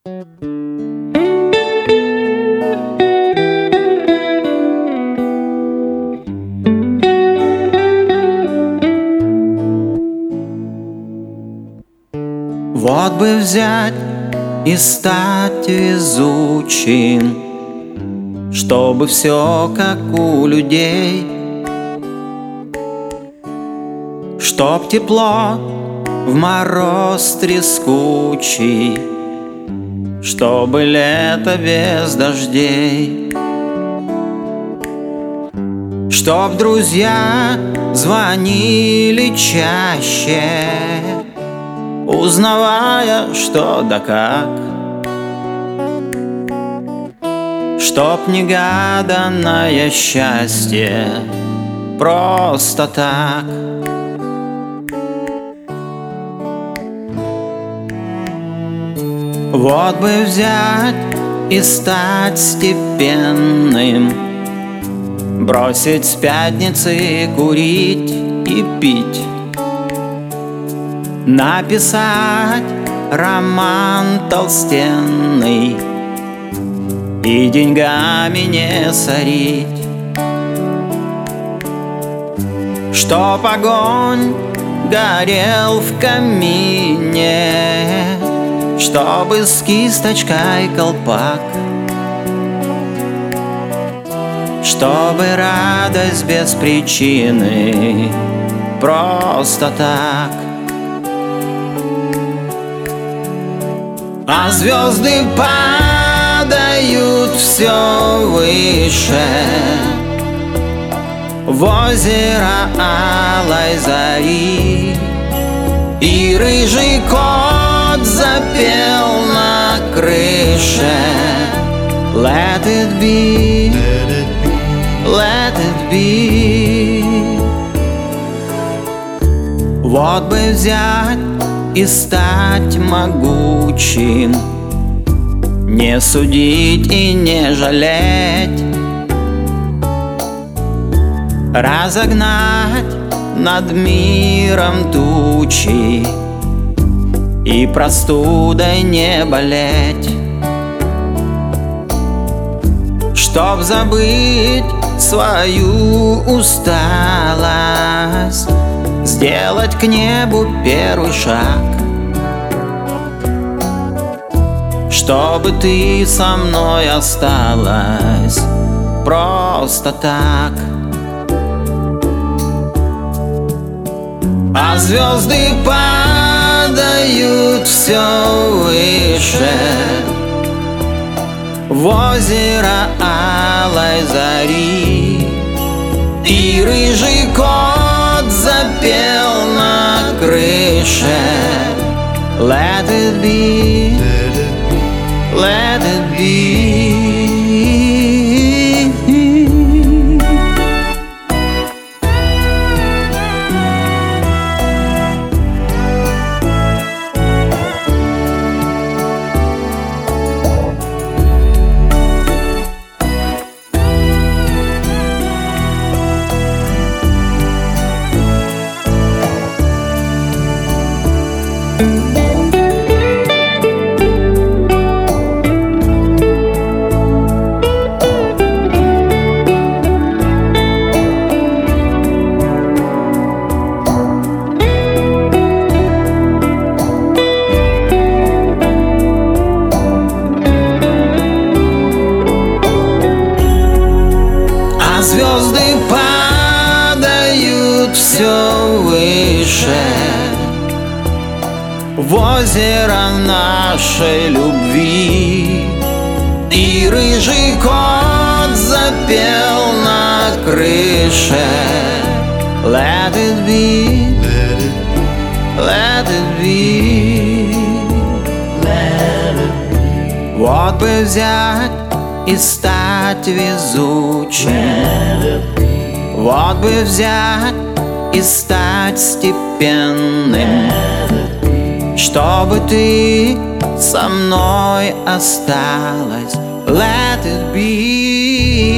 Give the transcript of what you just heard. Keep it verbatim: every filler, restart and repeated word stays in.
Вот бы взять и стать везучим, чтобы все как у людей, чтоб тепло в мороз трескучий, чтобы лето без дождей, чтоб друзья звонили чаще, узнавая, что да как, чтоб негаданное счастье просто так. Вот бы взять и стать степенным, бросить с пятницы курить и пить, написать роман толстенный и деньгами не сорить, чтоб огонь горел в камине, чтобы с кисточкой колпак, чтобы радость без причины просто так. А звезды падают все выше в озеро алой зари, и рыжий кот запел на крыше Let it be, let it be. Вот бы взять и стать могучим, не судить и не жалеть, разогнать над миром тучи и простудой не болеть, чтоб забыть свою усталость, сделать к небу первый шаг, чтобы ты со мной осталась просто так. А звезды падают все выше в озеро алой зари, и рыжий кот запел на крыше Let it be, let it be. Звезды падают все выше в озеро нашей любви, и рыжий кот запел на крыше Let it be, let it be. Вот бы взять и стать везучим, вот бы взять и стать степенным, чтобы ты со мной осталась. Let it be.